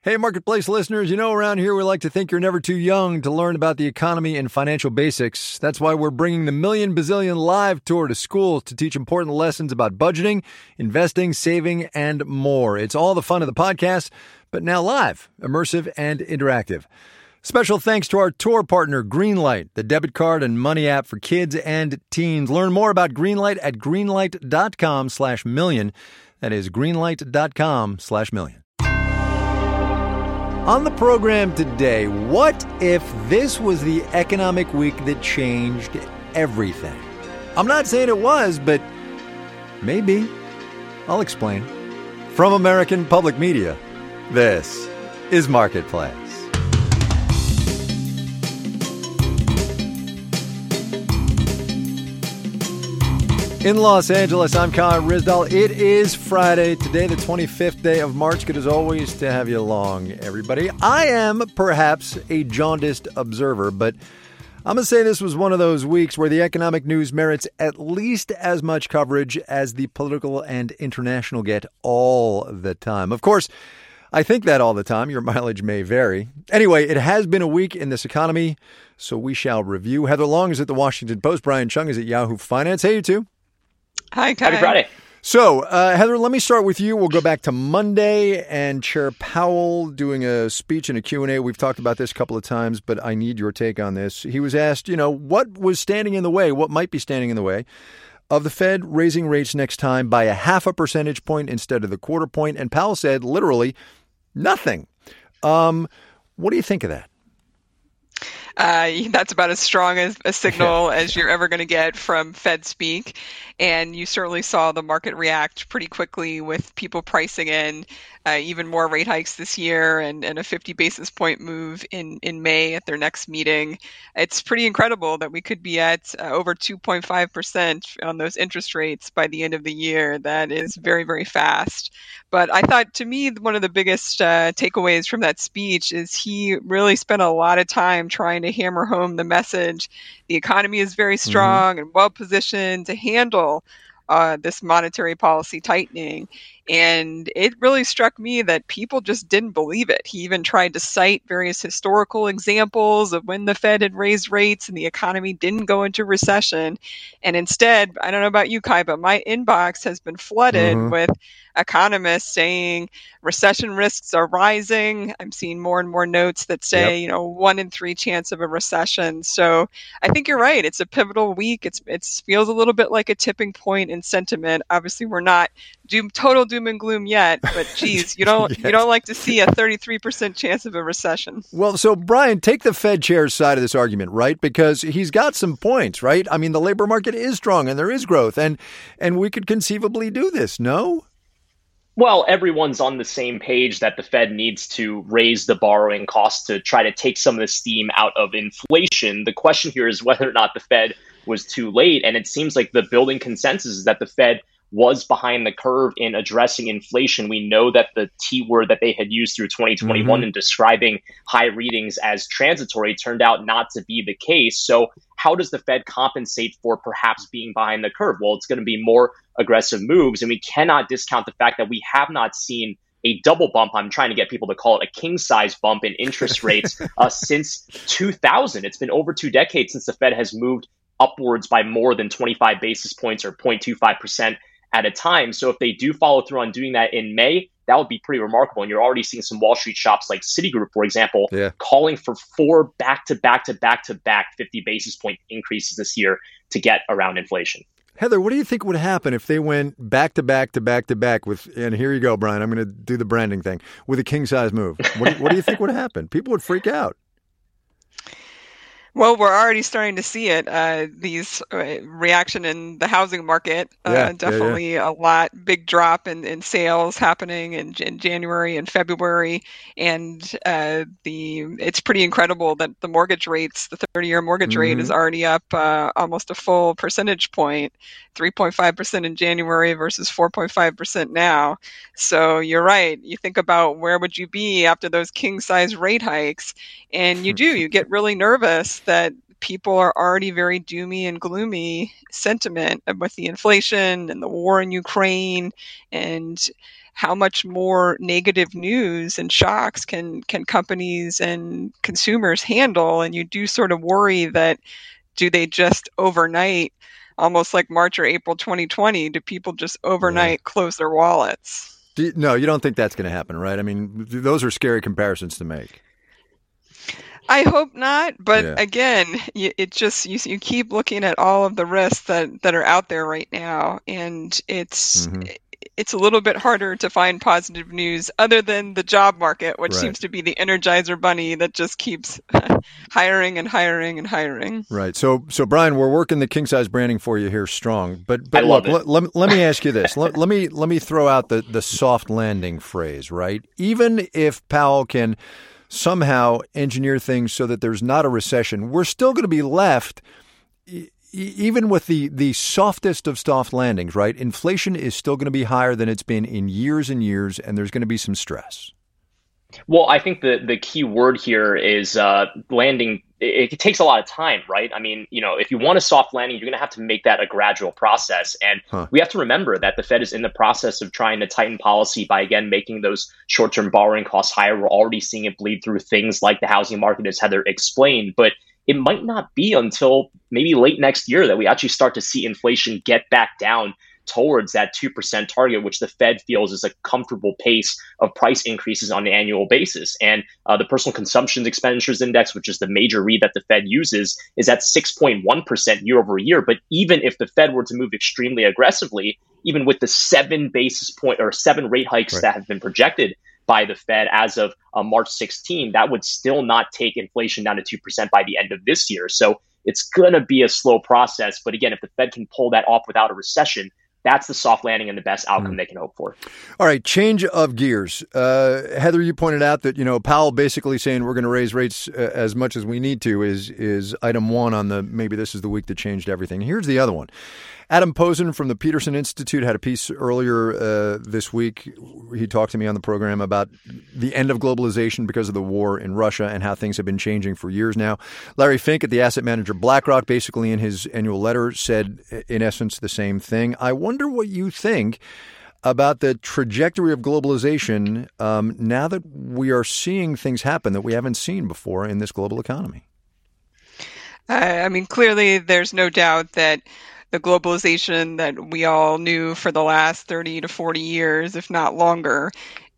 Hey, Marketplace listeners, around here we like to think you're never too young to learn about the economy and financial basics. That's why we're bringing the Million Bazillion Live Tour to schools to teach important lessons about budgeting, investing, saving, and more. It's all the fun of the podcast, but now live, immersive, and interactive. Special thanks to our tour partner, Greenlight, the debit card and money app for kids and teens. Learn more about Greenlight at greenlight.com/million. That is greenlight.com/million. On the program today, what if this was the economic week that changed everything? I'm not saying it was, but maybe. I'll explain. From American Public Media, this is Marketplace. In Los Angeles, I'm Kyle Rizdal. It is Friday, today the 25th day of March. Good as always to have you along, everybody. I am perhaps a jaundiced observer, but I'm going to say this was one of those weeks where the economic news merits at least as much coverage as the political and international get all the time. Of course, I think that all the time. Your mileage may vary. Anyway, it has been a week in this economy, so we shall review. Heather Long is at the Washington Post. Brian Chung is at Yahoo Finance. Hey, you two. Hi, Kai. Happy Friday. So, Heather, let me start with you. We'll go back to Monday and Chair Powell doing a speech and a Q&A. We've talked about this a couple of times, but I need your take on this. He was asked, what was standing in the way, what might be standing in the way of the Fed raising rates next time by 0.5 percentage point instead of the 0.25 point. And Powell said, literally, nothing. What do you think of that? That's about as strong as a signal as you're ever going to get from Fed speak. And you certainly saw the market react pretty quickly with people pricing in even more rate hikes this year and a 50 basis point move in May at their next meeting. It's pretty incredible that we could be at over 2.5% on those interest rates by the end of the year. That is very, very fast. But I thought, to me, one of the biggest takeaways from that speech is he really spent a lot of time trying to hammer home the message. The economy is very strong and well positioned to handle this monetary policy tightening. And it really struck me that people just didn't believe it. He even tried to cite various historical examples of when the Fed had raised rates and the economy didn't go into recession. And instead, I don't know about you, Kai, but my inbox has been flooded with economists saying recession risks are rising. I'm seeing more and more notes that say, 1 in 3 chance of a recession. So I think you're right. It's a pivotal week. It feels a little bit like a tipping point in sentiment. Obviously, we're not total doom and gloom yet, but geez, you don't like to see a 33% chance of a recession. Well, so Brian, take the Fed chair's side of this argument, right? Because he's got some points, right? I mean, the labor market is strong and there is growth, and we could conceivably do this, no? Well, everyone's on the same page that the Fed needs to raise the borrowing costs to try to take some of the steam out of inflation. The question here is whether or not the Fed was too late. And it seems like the building consensus is that the Fed was behind the curve in addressing inflation. We know that the T word that they had used through 2021 in describing high readings as transitory turned out not to be the case. So how does the Fed compensate for perhaps being behind the curve? Well, it's going to be more aggressive moves. And we cannot discount the fact that we have not seen a double bump. I'm trying to get people to call it a king size bump in interest rates since 2000. It's been over 2 decades since the Fed has moved upwards by more than 25 basis points or 0.25% at a time. So if they do follow through on doing that in May, that would be pretty remarkable. And you're already seeing some Wall Street shops like Citigroup, for example, calling for 4 back-to-back 50 basis point increases this year to get around inflation. Heather, what do you think would happen if they went back-to-back with, and here you go, Brian, I'm going to do the branding thing, with a king-size move? What do you think would happen? People would freak out. Well, we're already starting to see it. These reaction in the housing market, definitely a lot, big drop in sales happening in January and February. And it's pretty incredible that the mortgage rates, the 30-year mortgage rate is already up almost a full percentage point, 3.5% in January versus 4.5% now. So you're right. You think about where would you be after those king size rate hikes, and you get really nervous that people are already very doomy and gloomy sentiment with the inflation and the war in Ukraine and how much more negative news and shocks can companies and consumers handle? And you do sort of worry that, do they just overnight, almost like March or April 2020, do people just overnight close their wallets? No, you don't think that's going to happen, right? I mean, those are scary comparisons to make. I hope not, but again, it just you keep looking at all of the risks that are out there right now, and it's a little bit harder to find positive news other than the job market, which seems to be the Energizer bunny that just keeps hiring and hiring and hiring. Right. So Brian, we're working the king size branding for you here strong, but look, let me ask you this. let me throw out the soft landing phrase, right? Even if Powell can somehow engineer things so that there's not a recession, we're still going to be left, even with the softest of soft landings, right? Inflation is still going to be higher than it's been in years and years, and there's going to be some stress. Well, I think the key word here is landing. It takes a lot of time, right? I mean, if you want a soft landing, you're going to have to make that a gradual process. And we have to remember that the Fed is in the process of trying to tighten policy by, again, making those short-term borrowing costs higher. We're already seeing it bleed through things like the housing market, as Heather explained. But it might not be until maybe late next year that we actually start to see inflation get back down towards that 2% target, which the Fed feels is a comfortable pace of price increases on an annual basis. And the Personal Consumption Expenditures Index, which is the major read that the Fed uses, is at 6.1% year over year. But even if the Fed were to move extremely aggressively, even with the 7 rate hikes that have been projected by the Fed as of March 16, that would still not take inflation down to 2% by the end of this year. So it's going to be a slow process. But again, if the Fed can pull that off without a recession, that's the soft landing and the best outcome they can hope for. All right, change of gears. Heather, you pointed out that, Powell basically saying we're going to raise rates as much as we need to is item one on the maybe this is the week that changed everything. Here's the other one. Adam Posen from the Peterson Institute had a piece earlier this week. He talked to me on the program about the end of globalization because of the war in Russia and how things have been changing for years now. Larry Fink at the asset manager BlackRock, basically in his annual letter, said, in essence, the same thing. I wonder what you think about the trajectory of globalization now that we are seeing things happen that we haven't seen before in this global economy. I mean, clearly there's no doubt that the globalization that we all knew for the last 30 to 40 years, if not longer,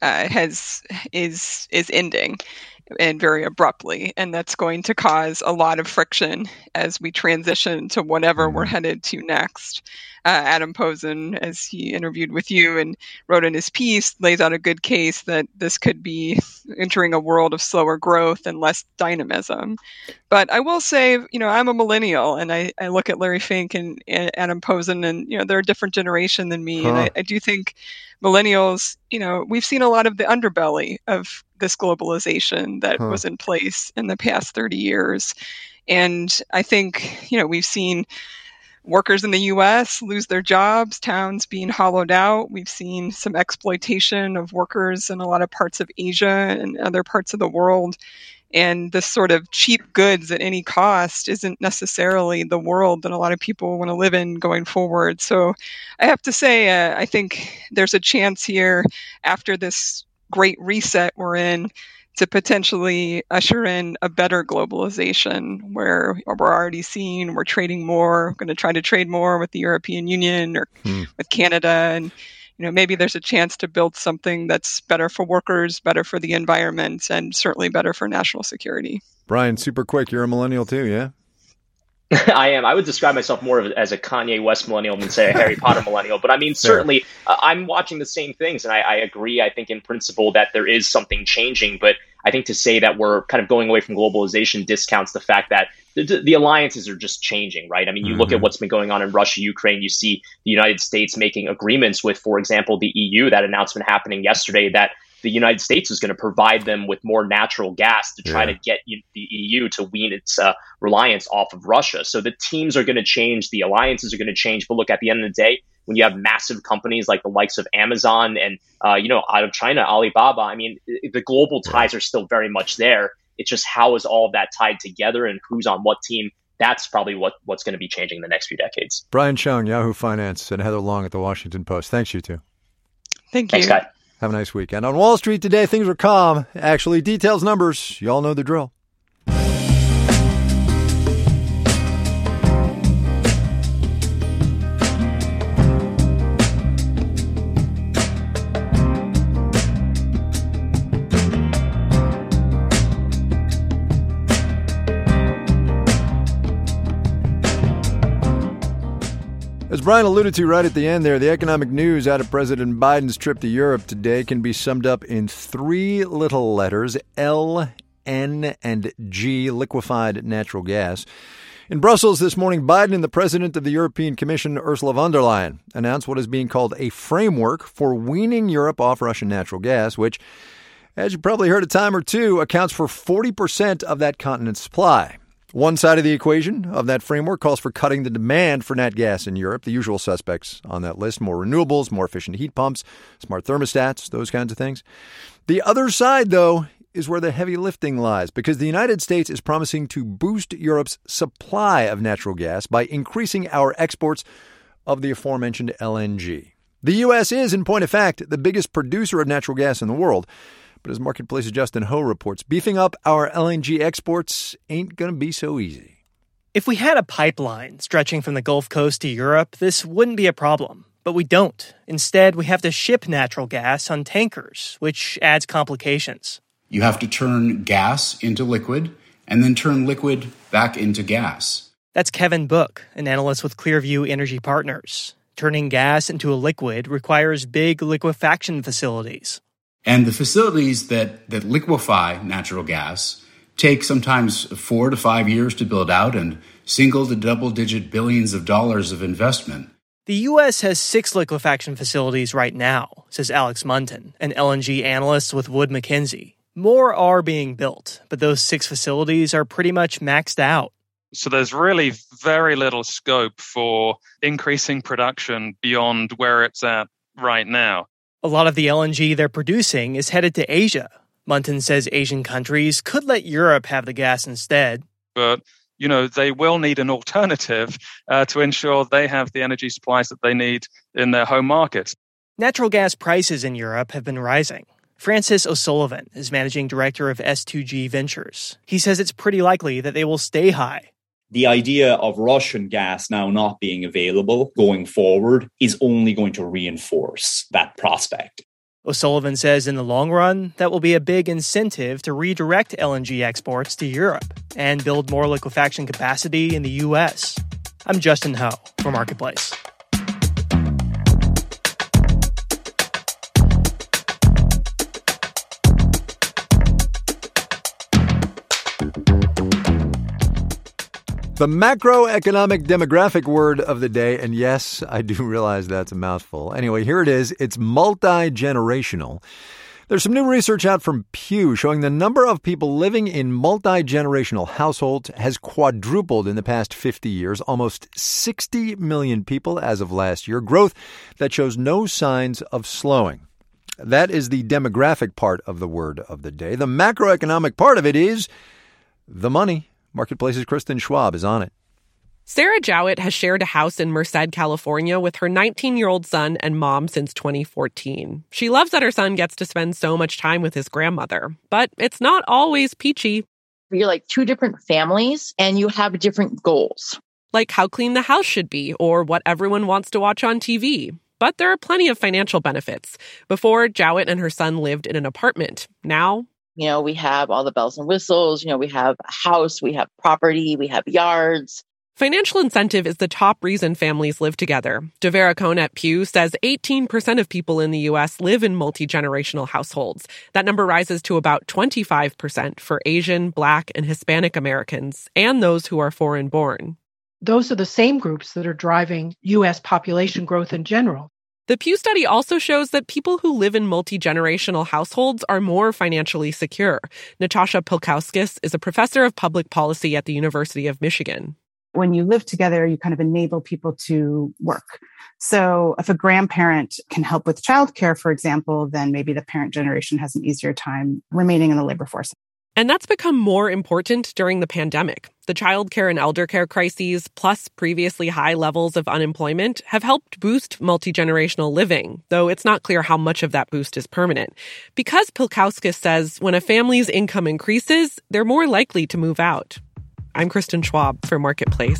is ending, and very abruptly. And that's going to cause a lot of friction as we transition to whatever we're headed to next. Adam Posen, as he interviewed with you and wrote in his piece, lays out a good case that this could be entering a world of slower growth and less dynamism. But I will say, I'm a millennial, and I look at Larry Fink and Adam Posen, and, they're a different generation than me. And I do think millennials, we've seen a lot of the underbelly of this globalization that was in place in the past 30 years. And I think, we've seen workers in the U.S. lose their jobs, towns being hollowed out. We've seen some exploitation of workers in a lot of parts of Asia and other parts of the world. And this sort of cheap goods at any cost isn't necessarily the world that a lot of people want to live in going forward. So I have to say, I think there's a chance here after this great reset we're in to potentially usher in a better globalization where we're already seeing we're trading more, going to try to trade more with the European Union or with Canada. And, maybe there's a chance to build something that's better for workers, better for the environment, and certainly better for national security. Brian, super quick. You're a millennial too, yeah? I am. I would describe myself more as a Kanye West millennial than, say, a Harry Potter millennial. But I mean, certainly, I'm watching the same things. And I agree, I think, in principle, that there is something changing. But I think to say that we're kind of going away from globalization discounts the fact that the alliances are just changing, right? I mean, you look at what's been going on in Russia, Ukraine, you see the United States making agreements with, for example, the EU, that announcement happening yesterday that the United States is going to provide them with more natural gas to try to get the EU to wean its reliance off of Russia. So the teams are going to change, the alliances are going to change. But look, at the end of the day, when you have massive companies like the likes of Amazon and, out of China, Alibaba, I mean, the global ties are still very much there. It's just how is all of that tied together and who's on what team? That's probably what's going to be changing in the next few decades. Brian Cheung, Yahoo Finance, and Heather Long at the Washington Post. Thanks, you two. Thank you. Thanks, Guy. Have a nice weekend. On Wall Street today, things were calm. Actually, details, numbers, you all know the drill. As Brian alluded to right at the end there, the economic news out of President Biden's trip to Europe today can be summed up in three little letters, L, N, and G, liquefied natural gas. In Brussels this morning, Biden and the President of the European Commission, Ursula von der Leyen, announced what is being called a framework for weaning Europe off Russian natural gas, which, as you probably heard a time or two, accounts for 40% of that continent's supply. One side of the equation of that framework calls for cutting the demand for nat gas in Europe. The usual suspects on that list: more renewables, more efficient heat pumps, smart thermostats, those kinds of things. The other side, though, is where the heavy lifting lies, because the United States is promising to boost Europe's supply of natural gas by increasing our exports of the aforementioned LNG. The U.S. is, in point of fact, the biggest producer of natural gas in the world. But as Marketplace's Justin Ho reports, beefing up our LNG exports ain't going to be so easy. If we had a pipeline stretching from the Gulf Coast to Europe, this wouldn't be a problem. But we don't. Instead, we have to ship natural gas on tankers, which adds complications. You have to turn gas into liquid and then turn liquid back into gas. That's Kevin Book, an analyst with Clearview Energy Partners. Turning gas into a liquid requires big liquefaction facilities. And the facilities that liquefy natural gas take sometimes 4 to 5 years to build out and single to double-digit billions of dollars of investment. The U.S. has 6 liquefaction facilities right now, says Alex Munton, an LNG analyst with Wood Mackenzie. More are being built, but those 6 facilities are pretty much maxed out. So there's really very little scope for increasing production beyond where it's at right now. A lot of the LNG they're producing is headed to Asia. Munton says Asian countries could let Europe have the gas instead. But, they will need an alternative to ensure they have the energy supplies that they need in their home markets. Natural gas prices in Europe have been rising. Francis O'Sullivan is managing director of S2G Ventures. He says it's pretty likely that they will stay high. The idea of Russian gas now not being available going forward is only going to reinforce that prospect. O'Sullivan says in the long run, that will be a big incentive to redirect LNG exports to Europe and build more liquefaction capacity in the U.S. I'm Justin Ho for Marketplace. The macroeconomic demographic word of the day, and yes, I do realize that's a mouthful. Anyway, here it is. It's multi-generational. There's some new research out from Pew showing the number of people living in multi-generational households has quadrupled in the past 50 years, almost 60 million people as of last year, growth that shows no signs of slowing. That is the demographic part of the word of the day. The macroeconomic part of it is the money. Marketplace's Kristen Schwab is on it. Sarah Jowett has shared a house in Merced, California with her 19-year-old son and mom since 2014. She loves that her son gets to spend so much time with his grandmother, but it's not always peachy. You're like 2 different families and you have different goals. Like how clean the house should be or what everyone wants to watch on TV. But there are plenty of financial benefits. Before, Jowett and her son lived in an apartment. Now, we have all the bells and whistles. We have a house, we have property, we have yards. Financial incentive is the top reason families live together. Devera Cohn at Pew says 18% of people in the U.S. live in multi-generational households. That number rises to about 25% for Asian, Black, and Hispanic Americans, and those who are foreign-born. Those are the same groups that are driving U.S. population growth in general. The Pew study also shows that people who live in multi-generational households are more financially secure. Natasha Pilkauskis is a professor of public policy at the University of Michigan. When you live together, you kind of enable people to work. So if a grandparent can help with childcare, for example, then maybe the parent generation has an easier time remaining in the labor force. And that's become more important during the pandemic. The childcare and elder care crises, plus previously high levels of unemployment, have helped boost multi-generational living, though it's not clear how much of that boost is permanent. Because Pilkauskas says when a family's income increases, they're more likely to move out. I'm Kristen Schwab for Marketplace.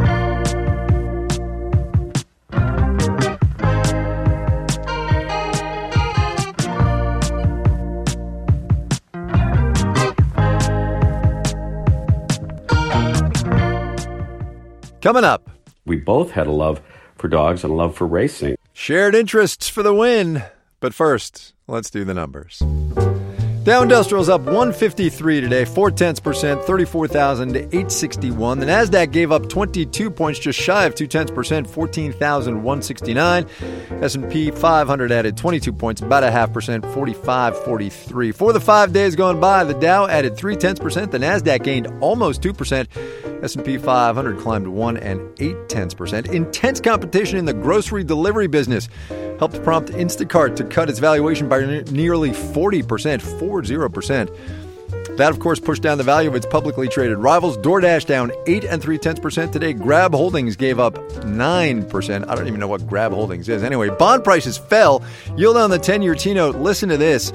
Coming up, we both had a love for dogs and a love for racing. Shared interests for the win. But first, let's do the numbers. Dow Industrial's up 153 today, 0.4%, 34,861. The Nasdaq gave up 22 points, just shy of 0.2%, 14,169. S&P 500 added 22 points, about 0.5%, 4543. For the 5 days gone by, the Dow added 0.3%, the Nasdaq gained almost 2%. S&P 500 climbed 1 8/10%. Intense competition in the grocery delivery business helped prompt Instacart to cut its valuation by nearly 40%, 40%. That, of course, pushed down the value of its publicly traded rivals. DoorDash down 8 3/10% today. Grab Holdings gave up 9%. I don't even know what Grab Holdings is. Anyway, bond prices fell. Yield on the 10-year T-note, listen to this,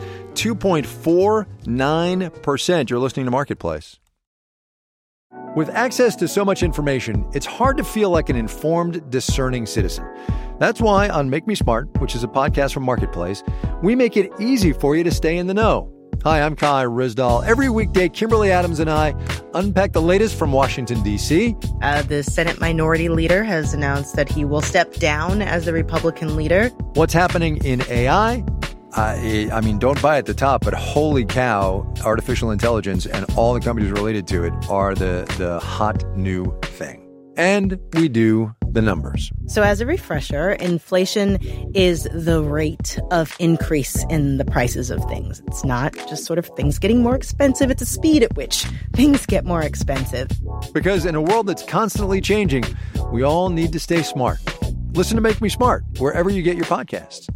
2.49%. You're listening to Marketplace. With access to so much information, it's hard to feel like an informed, discerning citizen. That's why on Make Me Smart, which is a podcast from Marketplace, we make it easy for you to stay in the know. Hi, I'm Kai Ryssdal. Every weekday, Kimberly Adams and I unpack the latest from Washington, D.C. The Senate Minority Leader has announced that he will step down as the Republican leader. What's happening in AI? I mean, don't buy at the top, but holy cow, artificial intelligence and all the companies related to it are the hot new thing. And we do the numbers. So as a refresher, inflation is the rate of increase in the prices of things. It's not just sort of things getting more expensive. It's the speed at which things get more expensive. Because in a world that's constantly changing, we all need to stay smart. Listen to Make Me Smart wherever you get your podcasts.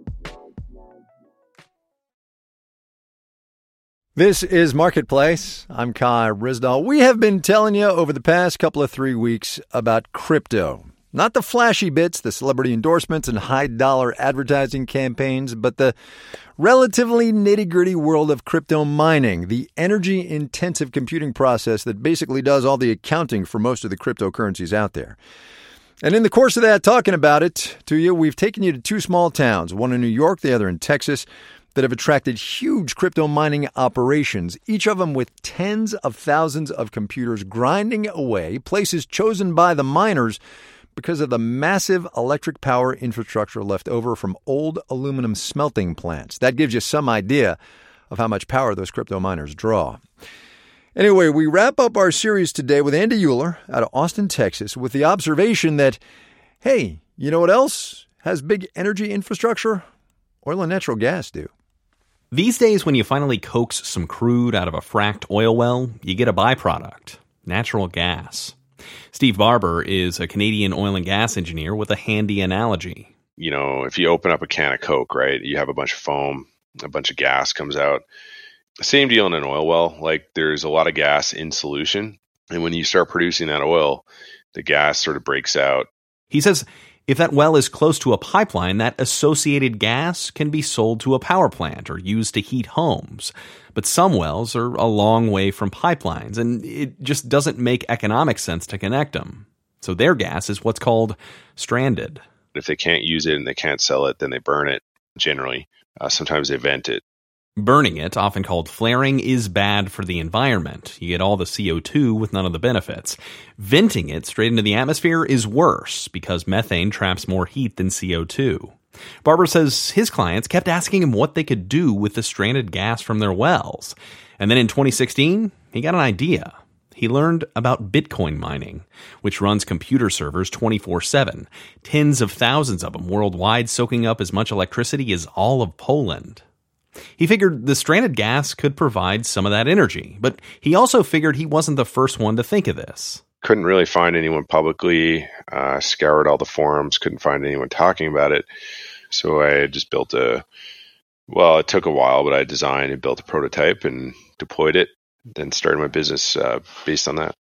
This is Marketplace. I'm Kai Ryssdal. We have been telling you over the past couple of 3 weeks about crypto. Not the flashy bits, the celebrity endorsements and high-dollar advertising campaigns, but the relatively nitty-gritty world of crypto mining, the energy-intensive computing process that basically does all the accounting for most of the cryptocurrencies out there. And in the course of that, talking about it to you, we've taken you to 2 small towns, one in New York, the other in Texas, that have attracted huge crypto mining operations, each of them with tens of thousands of computers grinding away, places chosen by the miners because of the massive electric power infrastructure left over from old aluminum smelting plants. That gives you some idea of how much power those crypto miners draw. Anyway, we wrap up our series today with Andy Euler out of Austin, Texas, with the observation that, hey, you know what else has big energy infrastructure? Oil and natural gas do. These days, when you finally coax some crude out of a fracked oil well, you get a byproduct, natural gas. Steve Barber is a Canadian oil and gas engineer with a handy analogy. You know, if you open up a can of Coke, right, you have a bunch of foam, a bunch of gas comes out. Same deal in an oil well. Like, there's a lot of gas in solution. And when you start producing that oil, the gas sort of breaks out. He says if that well is close to a pipeline, that associated gas can be sold to a power plant or used to heat homes. But some wells are a long way from pipelines, and it just doesn't make economic sense to connect them. So their gas is what's called stranded. If they can't use it and they can't sell it, then they burn it, generally. Sometimes they vent it. Burning it, often called flaring, is bad for the environment. You get all the CO2 with none of the benefits. Venting it straight into the atmosphere is worse because methane traps more heat than CO2. Barber says his clients kept asking him what they could do with the stranded gas from their wells. And then in 2016, he got an idea. He learned about Bitcoin mining, which runs computer servers 24/7, tens of thousands of them worldwide, soaking up as much electricity as all of Poland. He figured the stranded gas could provide some of that energy, but he also figured he wasn't the first one to think of this. Couldn't really find anyone publicly, scoured all the forums, couldn't find anyone talking about it. So I just built it took a while, but I designed and built a prototype and deployed it, then started my business based on that.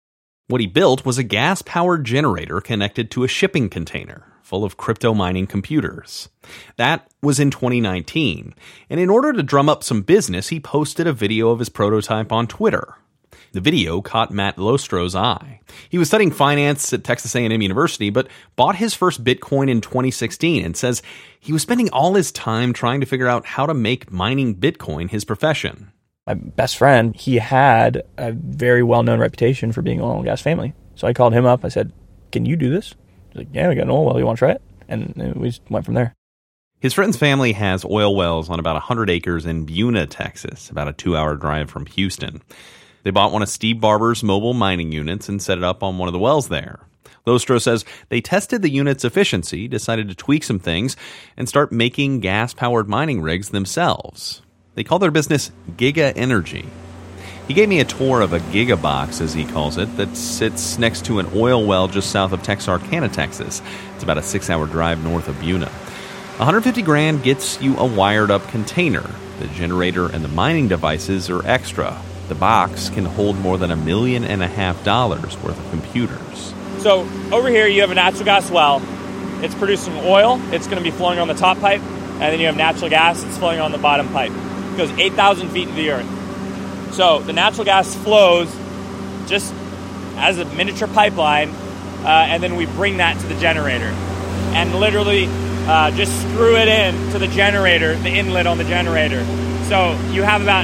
What he built was a gas-powered generator connected to a shipping container full of crypto mining computers. That was in 2019, and in order to drum up some business, he posted a video of his prototype on Twitter. The video caught Matt Lostro's eye. He was studying finance at Texas A&M University, but bought his first Bitcoin in 2016 and says he was spending all his time trying to figure out how to make mining Bitcoin his profession. My best friend, he had a very well-known reputation for being an oil and gas family. So I called him up. I said, "Can you do this?" He's like, "Yeah, we got an oil well. You want to try it?" And we just went from there. His friend's family has oil wells on about 100 acres in Buna, Texas, about a 2-hour drive from Houston. They bought one of Steve Barber's mobile mining units and set it up on one of the wells there. Lostro says they tested the unit's efficiency, decided to tweak some things, and start making gas-powered mining rigs themselves. They call their business Giga Energy. He gave me a tour of a gigabox, as he calls it, that sits next to an oil well just south of Texarkana, Texas. It's about a 6-hour drive north of Buna. $150,000 gets you a wired-up container. The generator and the mining devices are extra. The box can hold more than $1.5 million worth of computers. So over here you have a natural gas well. It's producing oil. It's going to be flowing on the top pipe. And then you have natural gas. It's flowing on the bottom pipe. It goes 8,000 feet into the earth. So the natural gas flows just as a miniature pipeline, and then we bring that to the generator. And literally just screw it in to the generator, the inlet on the generator. So you have about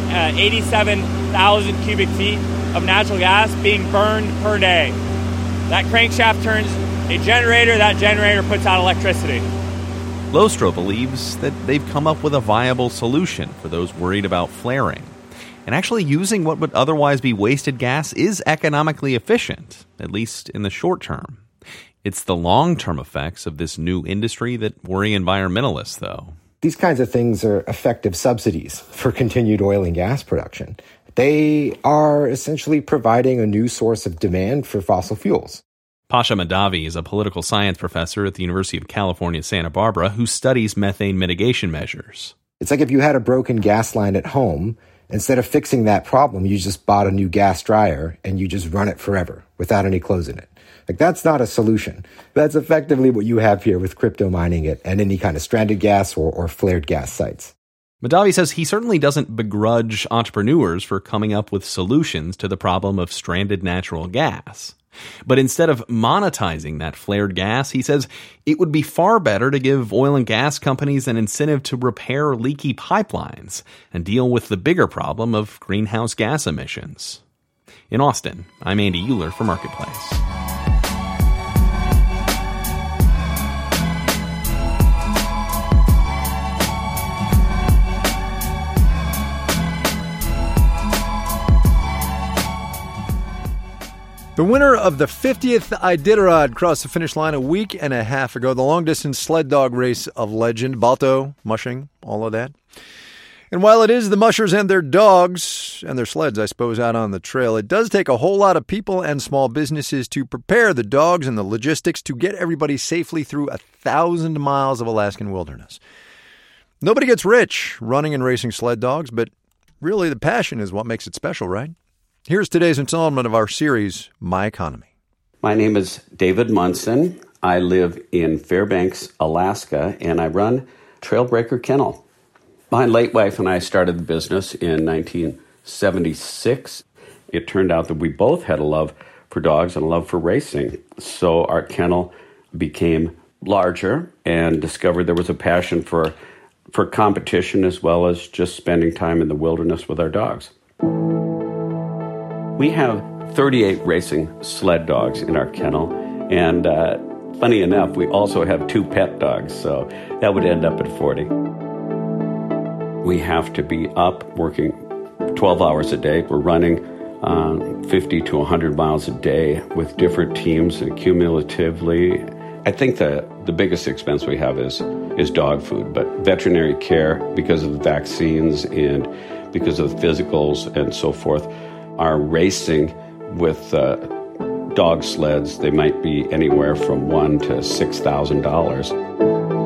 87,000 cubic feet of natural gas being burned per day. That crankshaft turns a generator, that generator puts out electricity. Lostro believes that they've come up with a viable solution for those worried about flaring. And actually using what would otherwise be wasted gas is economically efficient, at least in the short term. It's the long-term effects of this new industry that worry environmentalists, though. These kinds of things are effective subsidies for continued oil and gas production. They are essentially providing a new source of demand for fossil fuels. Pasha Mahdavi is a political science professor at the University of California, Santa Barbara, who studies methane mitigation measures. It's like if you had a broken gas line at home, instead of fixing that problem, you just bought a new gas dryer and you just run it forever without any clothes in it. Like, that's not a solution. That's effectively what you have here with crypto mining at any kind of stranded gas or flared gas sites. Mahdavi says he certainly doesn't begrudge entrepreneurs for coming up with solutions to the problem of stranded natural gas. But instead of monetizing that flared gas, he says it would be far better to give oil and gas companies an incentive to repair leaky pipelines and deal with the bigger problem of greenhouse gas emissions. In Austin, I'm Andy Euler for Marketplace. The winner of the 50th Iditarod crossed the finish line a week and a half ago. The long-distance sled dog race of legend, Balto, mushing, all of that. And while it is the mushers and their dogs, and their sleds, I suppose, out on the trail, it does take a whole lot of people and small businesses to prepare the dogs and the logistics to get everybody safely through 1,000 miles of Alaskan wilderness. Nobody gets rich running and racing sled dogs, but really the passion is what makes it special, right? Here's today's installment of our series, My Economy. My name is David Munson. I live in Fairbanks, Alaska, and I run Trailbreaker Kennel. My late wife and I started the business in 1976. It turned out that we both had a love for dogs and a love for racing. So our kennel became larger and discovered there was a passion for competition as well as just spending time in the wilderness with our dogs. We have 38 racing sled dogs in our kennel, and funny enough, we also have 2 pet dogs, so that would end up at 40. We have to be up working 12 hours a day. We're running 50 to 100 miles a day with different teams, and cumulatively, I think the biggest expense we have is dog food, but veterinary care, because of the vaccines and because of the physicals and so forth, are racing with dog sleds. They might be anywhere from $1,000 to $6,000.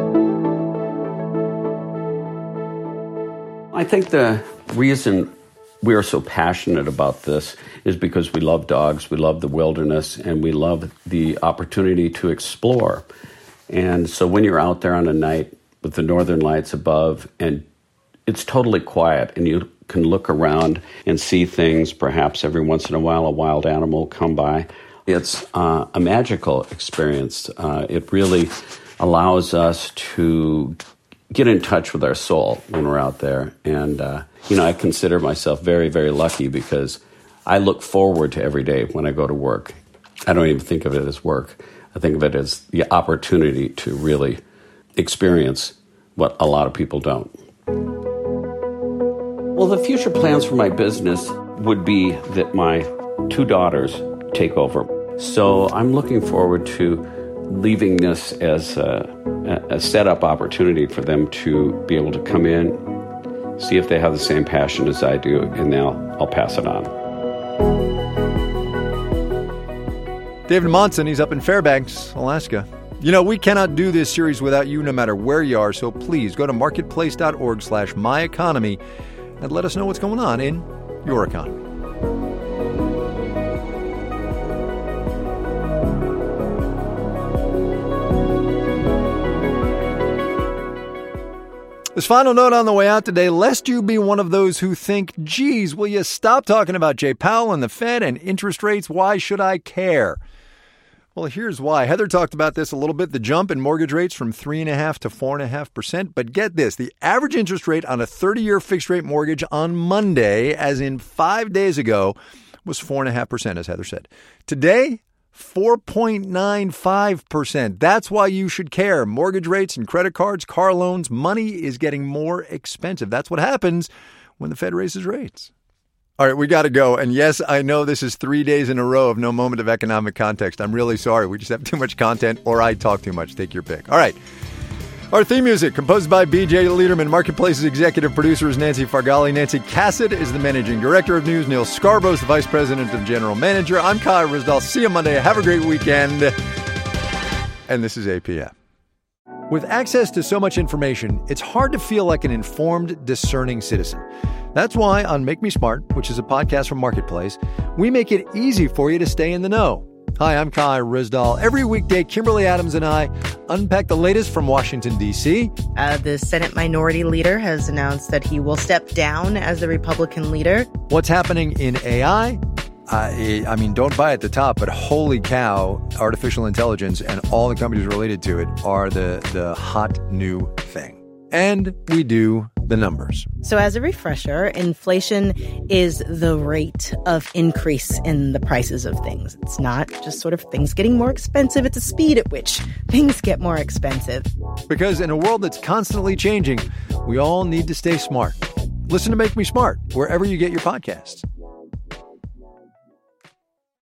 I think the reason we are so passionate about this is because we love dogs, we love the wilderness, and we love the opportunity to explore. And so when you're out there on a night with the northern lights above and it's totally quiet and you can look around and see things, perhaps every once in a while a wild animal will come by, it's a magical experience. It really allows us to get in touch with our soul when we're out there. And, I consider myself very, very lucky because I look forward to every day when I go to work. I don't even think of it as work. I think of it as the opportunity to really experience what a lot of people don't. Well, the future plans for my business would be that my 2 daughters take over. So I'm looking forward to leaving this as a setup opportunity for them to be able to come in, see if they have the same passion as I do, and now I'll pass it on. David Monson, he's up in Fairbanks, Alaska. We cannot do this series without you no matter where you are, so please go to marketplace.org/myeconomy and let us know what's going on in your economy. This final note on the way out today, lest you be one of those who think, geez, will you stop talking about Jay Powell and the Fed and interest rates? Why should I care? Well, here's why. Heather talked about this a little bit, the jump in mortgage rates from 3.5% to 4.5%. But get this, the average interest rate on a 30-year fixed-rate mortgage on Monday, as in 5 days ago, was 4.5%, as Heather said. Today, 4.95%. That's why you should care. Mortgage rates and credit cards, car loans, money is getting more expensive. That's what happens when the Fed raises rates. All right, we got to go. And yes, I know this is 3 days in a row of no moment of economic context. I'm really sorry. We just have too much content or I talk too much. Take your pick. All right. Our theme music, composed by B.J. Liederman. Marketplace's executive producer is Nancy Fargali. Nancy Cassett is the managing director of news. Neil Scarborough is the vice president and general manager. I'm Kai Ryssdal. See you Monday. Have a great weekend. And this is APM. With access to so much information, it's hard to feel like an informed, discerning citizen. That's why on Make Me Smart, which is a podcast from Marketplace, we make it easy for you to stay in the know. Hi, I'm Kai Ryssdal. Every weekday, Kimberly Adams and I unpack the latest from Washington, D.C. The Senate Minority Leader has announced that he will step down as the Republican leader. What's happening in AI? I mean, don't buy at the top, but holy cow, artificial intelligence and all the companies related to it are the hot new thing. And we do the numbers. So as a refresher, inflation is the rate of increase in the prices of things. It's not just sort of things getting more expensive. It's a speed at which things get more expensive. Because in a world that's constantly changing, we all need to stay smart. Listen to Make Me Smart wherever you get your podcasts.